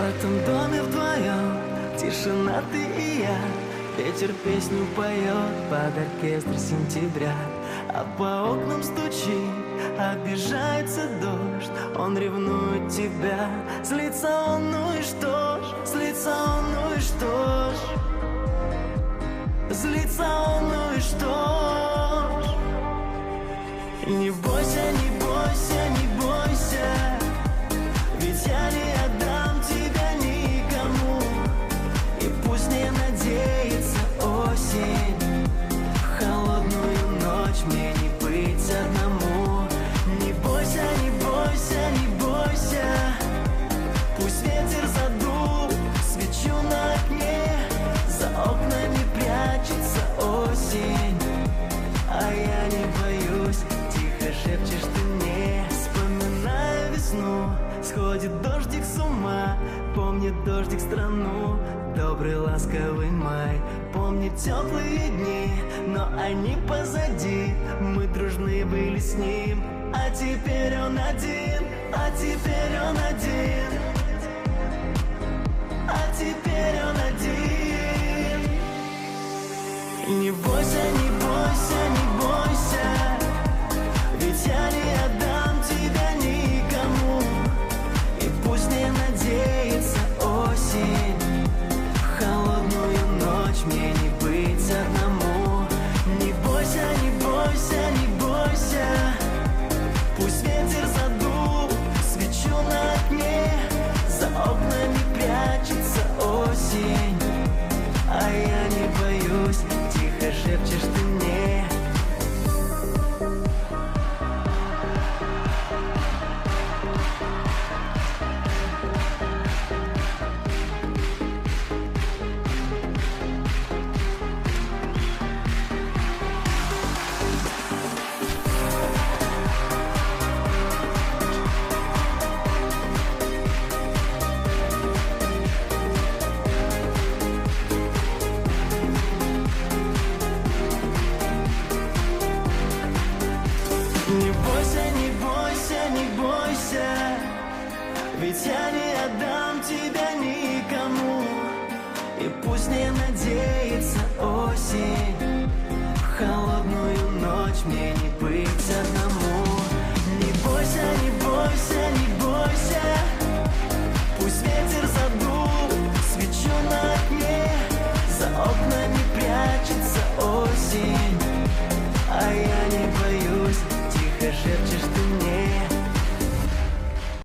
этом доме вдвоем, тишина, ты и я. Ветер песню поет под оркестр сентября, а по окнам стучит, обижается дождь. Он ревнует тебя, злится он, ну и что ж, злится он, ну и что ж, злится он, ну и что ж. Не бойся, не бойся, не бойся, ведь я не отдам тебя никому. И пусть не надеется осень, в холодную ночь мне не быть одному. Не бойся, не бойся, не бойся, пусть ветер задул свечу на окне, за окнами прячется осень, а я не боюсь. Тихо шепчешь ты мне, вспоминая весну. Сходит дождик с ума, помнит дождик страну. Добрый ласковый май, помнит теплые дни, но они позади. Мы дружны были с ним, а теперь он один, а теперь он один, а теперь он один. Не бойся, не бойся, не бойся, ведь я не отдам тебя никому. И пусть не надеется осень, в холодную ночь мне не быть одному. Не бойся, не бойся, не бойся, пусть ветер задул свечу на окне, за окнами прячется осень, а я не боюсь. Тихо шепчешь ты мне. Не бойся, не бойся, не бойся, ведь я не отдам тебя никому. И пусть не надеется осень, в холодную ночь мне не быть одному.